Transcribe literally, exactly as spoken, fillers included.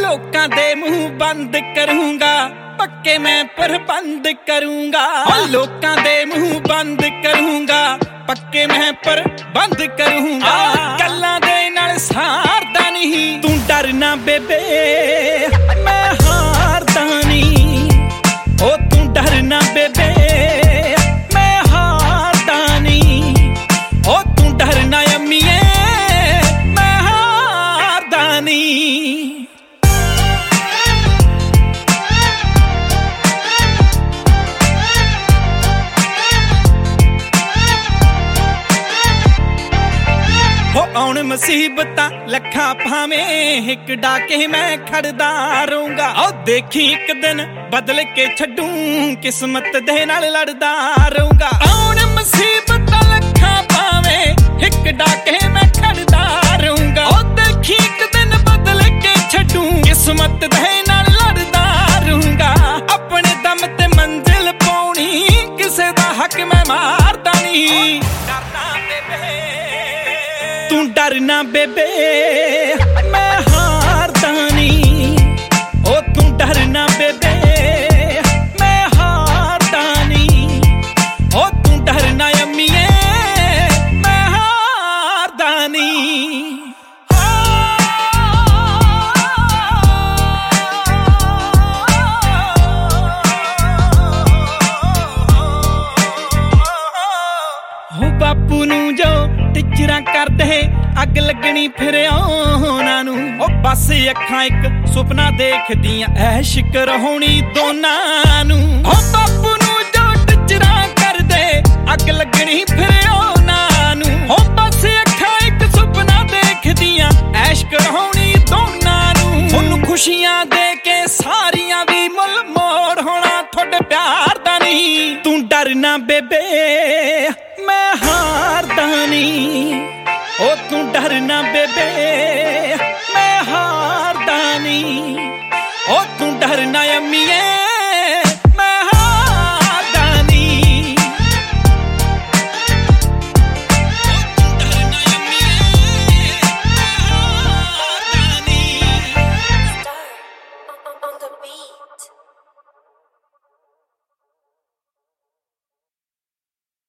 लोकां दे मुंह बंद करूंगा, पक्के मैं प्रबंध करूंगा। लोकां दे मुंह बंद करूंगा, पक्के मैं प्रबंध करूंगा। गल्लां दे नाल सारदा नहीं, तू डरना बेबे मैं हारदा नहीं। ओ तू डरना बेबे मैं हारदा नहीं। ओ तू डरना अम्मीए मैं हारदा नहीं। आउण मुसीबतां लखां भावें, हिक डाके मैं खड़दा रहूंगा। ओ देखी एक दिन बदल के छड्डूं, किस्मत दे नाल लड़दा रहूंगा। आउण मुसीबतां लखां भावें, हिक डाके मैं खड़दा रहूंगा। ओ देखी एक दिन बदल के छड्डूं, किस्मत दे नाल लड़दा रहूंगा। अपने दम ते मंजिल पाउणी, किसे दा हक मैं मारदा नहीं। तू डरना बेबे मैं हारदा नहीं। ओ तू डरना बेबे मैं हारदा नहीं। ओ तू डरना अम्मीए मैं हारदा नहीं। हो बापू नू जो टिचरां करदे, अग लगनी फिर उन्हां नूं। ओ बस अखां एक सुपना देखदियां, ऐश कराउणी दोनां नूं। ओ बापू नूं जो टिचरां करदे, अग लगनी फिर उन्हां नूं। ओ बस अखां एक सुपना देखदियां, ऐश कराउणी दोनां नूं। उन्हूं खुशियां दे के सारियां भी मुल मोड़ होना, थोड़े प्यार दा नहीं। तू डरना बेबे मैं हारदा नहीं। ओ तू डरना बेबे मैं हारदा नहीं। ओ तू डरना अम्मीए